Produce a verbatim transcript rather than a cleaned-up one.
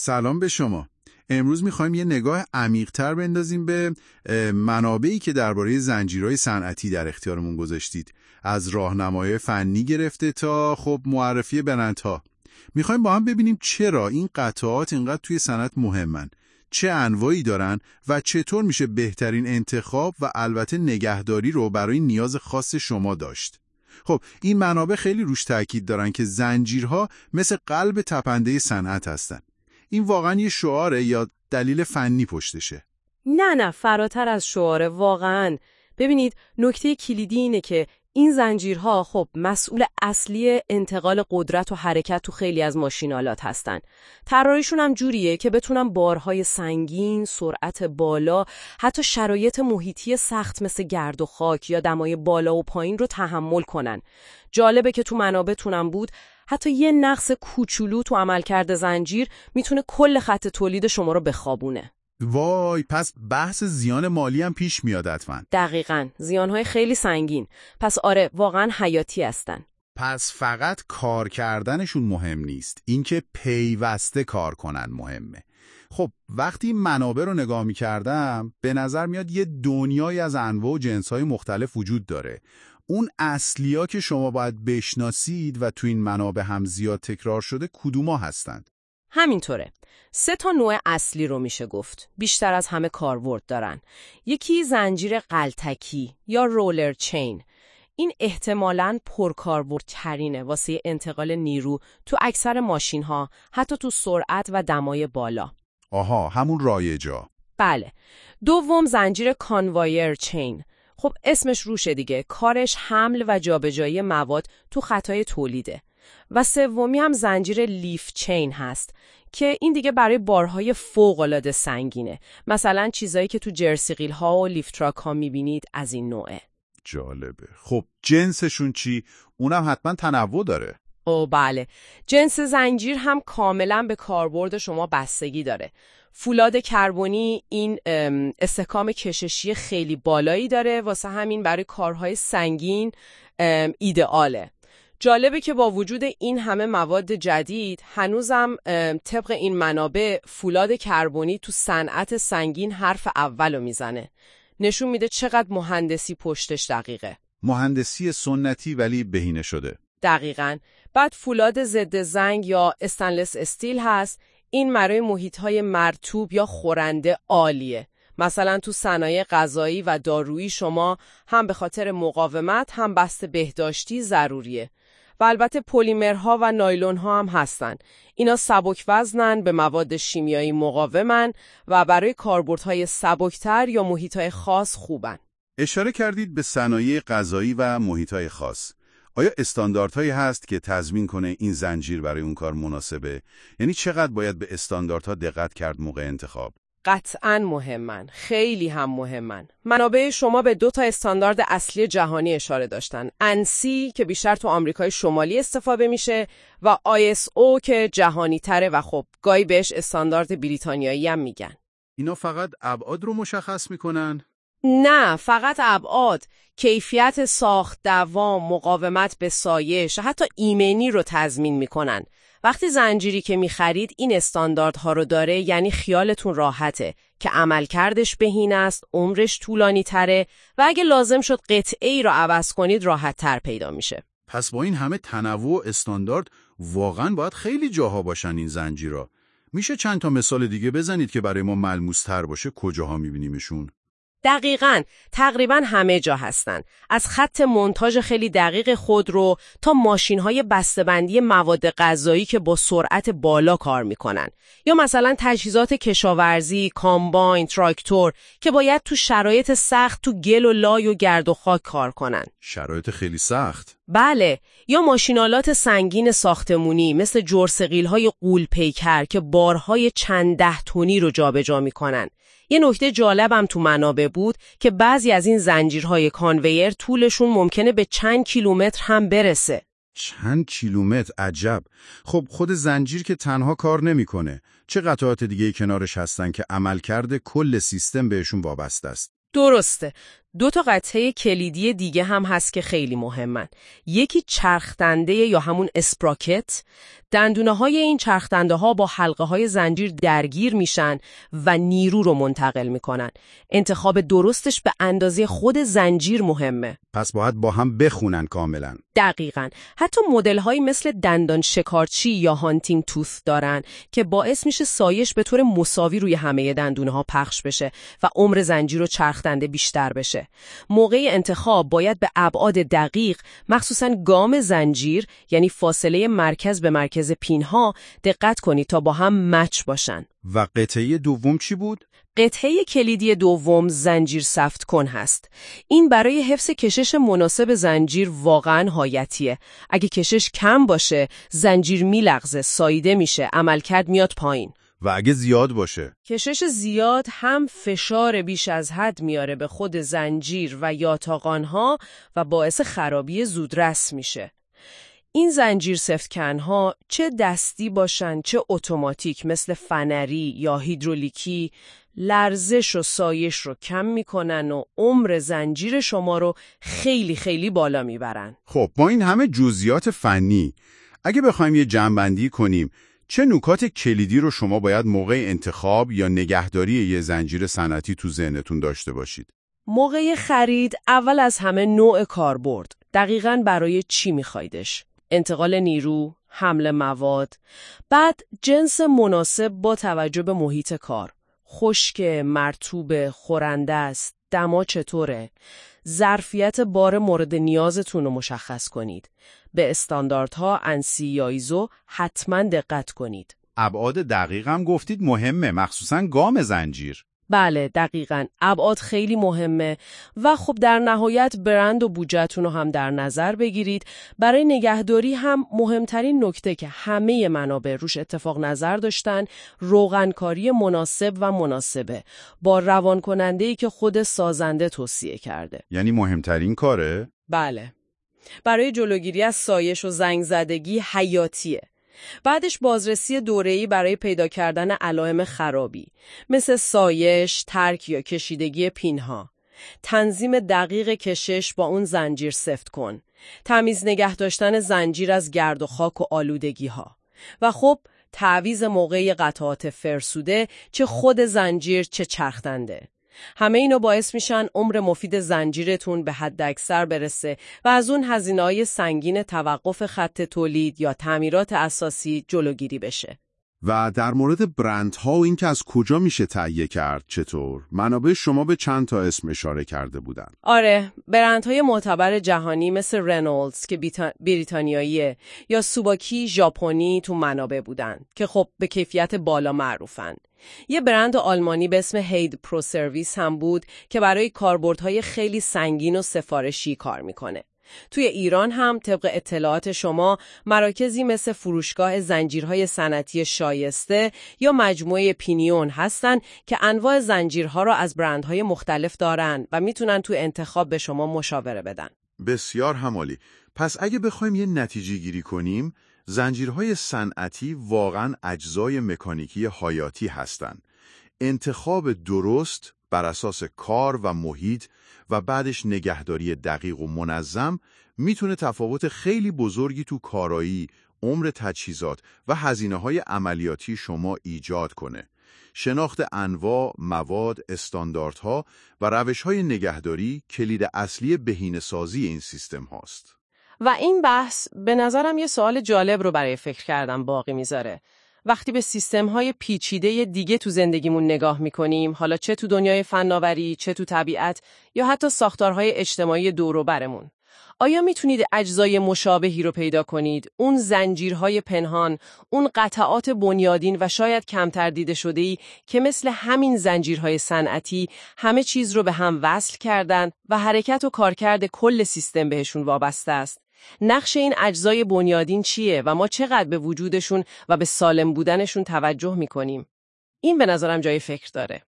سلام به شما. امروز میخوایم یه نگاه عمیق‌تر بندازیم به منابعی که درباره زنجیرهای صنعتی در اختیارمون گذاشتید. از راهنمای فنی گرفته تا خب معرفی برندها. میخوایم با هم ببینیم چرا این قطعات اینقدر توی صنعت مهمن، چه انواعی دارن و چطور میشه بهترین انتخاب و البته نگهداری رو برای نیاز خاص شما داشت. خب این منابع خیلی روش تاکید دارن که زنجیرها مثل قلب تپنده صنعت هستن. این واقعا یه شعاره یا دلیل فنی پشتشه؟ نه نه فراتر از شعاره واقعا. ببینید نکته کلیدی اینه که این زنجیرها خب مسئول اصلی انتقال قدرت و حرکت تو خیلی از ماشینالات هستن. طراحیشون هم جوریه که بتونن بارهای سنگین، سرعت بالا، حتی شرایط محیطی سخت مثل گرد و خاک یا دمای بالا و پایین رو تحمل کنن. جالبه که تو منابعتونم بود حتی یه نقص کوچولو تو عملکرد زنجیر میتونه کل خط تولید شما رو بخوابونه. وای، پس بحث زیان مالی هم پیش میاد حتما. دقیقاً، زیانهای خیلی سنگین. پس آره، واقعاً حیاتی هستن. پس فقط کار کردنشون مهم نیست، اینکه پیوسته کار کنن مهمه. خب وقتی منابع رو نگاه می‌کردم به نظر میاد یه دنیایی از انواع و جنس‌های مختلف وجود داره. اون اصلیا که شما باید بشناسید و تو این منابع هم زیاد تکرار شده کدوما هستند؟ همینطوره. سه تا نوع اصلی رو میشه گفت. بیشتر از همه کاربرد دارن. یکی زنجیر غلتکی یا رولر چین. این احتمالاً پرکاربردترینه واسه انتقال نیرو تو اکثر ماشین‌ها، حتی تو سرعت و دمای بالا. آها، همون رایجا. بله. دوم زنجیر کانوایر چین. خب اسمش روشه دیگه، کارش حمل و جابجایی مواد تو خطای تولیده. و سومی هم زنجیر لیف چین هست که این دیگه برای بارهای فوق‌العاده سنگینه. مثلا چیزایی که تو جرسیقیل ها و لیف تراک ها میبینید از این نوعه. جالبه. خب جنسشون چی؟ اونم حتما تنوع داره. او بله. جنس زنجیر هم کاملا به کاربرد شما بستگی داره. فولاد کربنی این استحکام کششی خیلی بالایی داره، واسه همین برای کارهای سنگین ایدئاله. جالبه که با وجود این همه مواد جدید هنوزم طبق این منابع فولاد کربنی تو صنعت سنگین حرف اولو میزنه. نشون میده چقدر مهندسی پشتش دقیقه. مهندسی سنتی ولی بهینه شده. دقیقاً. بعد فولاد ضد زنگ یا استنلس استیل هست. این برای محیط‌های مرطوب یا خورنده عالیه. مثلا تو صنایع غذایی و دارویی شما هم به خاطر مقاومت هم بست بهداشتی ضروریه. و البته پلیمرها و نایلونها هم هستن. اینا سبک وزنن، به مواد شیمیایی مقاومن و برای کاربردهای سبکتر یا محیطهای خاص خوبن. اشاره کردید به صنایع غذایی و محیطهای خاص. آیا استانداردهایی هست که تضمین کنه این زنجیر برای اون کار مناسبه؟ یعنی چقدر باید به استانداردها دقت کرد موقع انتخاب؟ قطعاً مهمن. خیلی هم مهمن. منابع شما به دو تا استاندارد اصلی جهانی اشاره داشتن. انسی که بیشتر تو آمریکای شمالی استفاده میشه و آی اس او که جهانی تره و خب گاهی بهش استاندارد بریتانیایی هم میگن. اینا فقط ابعاد رو مشخص میکنن؟ نه، فقط ابعاد. کیفیت ساخت، دوام، مقاومت به سایش، حتی ایمنی رو تضمین میکنن. وقتی زنجیری که میخرید این استانداردها رو داره، یعنی خیالتون راحته که عملکردش بهینه است، عمرش طولانی تره و اگه لازم شد قطعه ای رو عوض کنید راحت تر پیدا میشه. پس با این همه تنوع استاندارد واقعا باید خیلی جاها باشن این زنجیرها. میشه چند تا مثال دیگه بزنید که برای ما ملموس تر باشه کجاها میبینیمشون؟ دقیقاً، تقریباً همه جا هستن. از خط مونتاژ خیلی دقیق خودرو تا ماشین‌های بسته‌بندی مواد غذایی که با سرعت بالا کار میکنن. یا مثلا تجهیزات کشاورزی، کامباین، تراکتور که باید تو شرایط سخت تو گل و لای و گرد و خاک کار کنن. شرایط خیلی سخت؟ بله. یا ماشینالات سنگین ساختمونی مثل جرثقیل‌های غول پیکر که بارهای چند ده تنی رو جابجا میکنن. یه نکته جالبم تو منابع بود که بعضی از این زنجیرهای کانویر طولشون ممکنه به چند کیلومتر هم برسه. چند کیلومتر؟ عجب. خب خود زنجیر که تنها کار نمیکنه. چه قطعات دیگه کنارش هستن که عملکرد کل سیستم بهشون وابسته است؟ درسته. دو تا قطعه کلیدی دیگه هم هست که خیلی مهمن. یکی چرخدنده یا همون اسپراکت. دندونه های این چرخدنده ها با حلقه های زنجیر درگیر میشن و نیرو رو منتقل میکنن. انتخاب درستش به اندازه خود زنجیر مهمه. پس باید با هم بخونن کاملا. دقیقاً. حتی مدل هایی مثل دندان شکارچی یا هانتینگ توث دارن که باعث میشه سایش به طور مساوی روی همه دندونه ها پخش بشه و عمر زنجیر و چرخدنده بیشتر بشه. موقع انتخاب باید به ابعاد دقیق، مخصوصاً گام زنجیر، یعنی فاصله مرکز به مرکز پینها، دقت کنید تا با هم مچ باشن. و قطعه دوم چی بود؟ قطعه کلیدی دوم زنجیر سفت کن هست. این برای حفظ کشش مناسب زنجیر واقعاً حیاتیه. اگه کشش کم باشه، زنجیر میلغزه، ساییده میشه، عملکرد میاد پایین. و اگه زیاد باشه؟ کشش زیاد هم فشار بیش از حد میاره به خود زنجیر و یاتاقانها و باعث خرابی زودرس میشه. این زنجیر سفتکن‌ها چه دستی باشن چه اتوماتیک مثل فنری یا هیدرولیکی، لرزش و سایش رو کم میکنن و عمر زنجیر شما رو خیلی خیلی بالا میبرن. خب با این همه جزئیات فنی، اگه بخوایم یه جمع‌بندی کنیم، چه نکات کلیدی رو شما باید موقع انتخاب یا نگهداری یه زنجیر صنعتی تو ذهنتون داشته باشید؟ موقع خرید اول از همه نوع کاربرد. دقیقاً برای چی میخوایدش؟ انتقال نیرو، حمل مواد، بعد جنس مناسب با توجه به محیط کار. خشک، مرطوب، خورنده است، دما چطوره؟ ظرفیت بار مورد نیازتون رو مشخص کنید. به استانداردها انسی یا ایزو حتما دقت کنید. ابعاد دقیق هم گفتید مهمه، مخصوصاً گام زنجیر. بله دقیقاً، ابعاد خیلی مهمه و خب در نهایت برند و بودجه‌تون رو هم در نظر بگیرید. برای نگهداری هم مهمترین نکته که همه منابع روش اتفاق نظر داشتن، روغنکاری مناسب و مناسبه با روان کننده‌ای که خود سازنده توصیه کرده. یعنی مهمترین کاره؟ بله. برای جلوگیری از سایش و زنگ زدگی حیاتیه. بعدش بازرسی دوره‌ای برای پیدا کردن علائم خرابی مثل سایش، ترک یا کشیدگی پینها. تنظیم دقیق کشش با اون زنجیر سفت کن. تمیز نگه داشتن زنجیر از گرد و خاک و آلودگی ها. و خب تعویض موقعی قطعات فرسوده، چه خود زنجیر چه چرخدنده. همه اینو باعث میشن عمر مفید زنجیرتون به حد اکثر برسه و از اون هزینه‌های سنگین توقف خط تولید یا تعمیرات اساسی جلوگیری بشه. و در مورد برندها و این که از کجا میشه تهیه کرد چطور؟ منابع شما به چند تا اسم اشاره کرده بودن. آره، برندهای معتبر جهانی مثل رنولدز که بیتا... بریتانیاییه یا سوباکی ژاپنی تو منابع بودن که خب به کیفیت بالا معروفن. یه برند آلمانی به اسم هید پرو سرویس هم بود که برای کاربردهای خیلی سنگین و سفارشی کار میکنه. توی ایران هم طبق اطلاعات شما مراکزی مثل فروشگاه زنجیرهای صنعتی شایسته یا مجموعه پینیون هستن که انواع زنجیرها را از برندهای مختلف دارن و میتونن توی انتخاب به شما مشاوره بدن. بسیار همالی. پس اگه بخوایم یه نتیجه گیری کنیم، زنجیرهای صنعتی واقعاً اجزای مکانیکی حیاتی هستند. انتخاب درست بر اساس کار و محیط و بعدش نگهداری دقیق و منظم میتونه تفاوت خیلی بزرگی تو کارایی، عمر تجهیزات و هزینه‌های عملیاتی شما ایجاد کنه. شناخت انواع، مواد، استانداردها و روش‌های نگهداری کلید اصلی بهینه‌سازی این سیستم هاست. و این بحث به نظرم یه سوال جالب رو برای فکر کردن باقی میذاره. وقتی به سیستم‌های پیچیده دیگه تو زندگیمون نگاه می‌کنیم، حالا چه تو دنیای فناوری، چه تو طبیعت یا حتی ساختارهای اجتماعی دور و برمون، آیا میتونید اجزای مشابهی رو پیدا کنید؟ اون زنجیرهای پنهان، اون قطعات بنیادین و شاید کمتر دیده شده‌ای که مثل همین زنجیرهای صنعتی همه چیز رو به هم وصل کردن و حرکت و کارکرد کل سیستم بهشون وابسته است. نقش این اجزای بنیادین چیه و ما چقدر به وجودشون و به سالم بودنشون توجه میکنیم؟ این به نظرم جای فکر داره.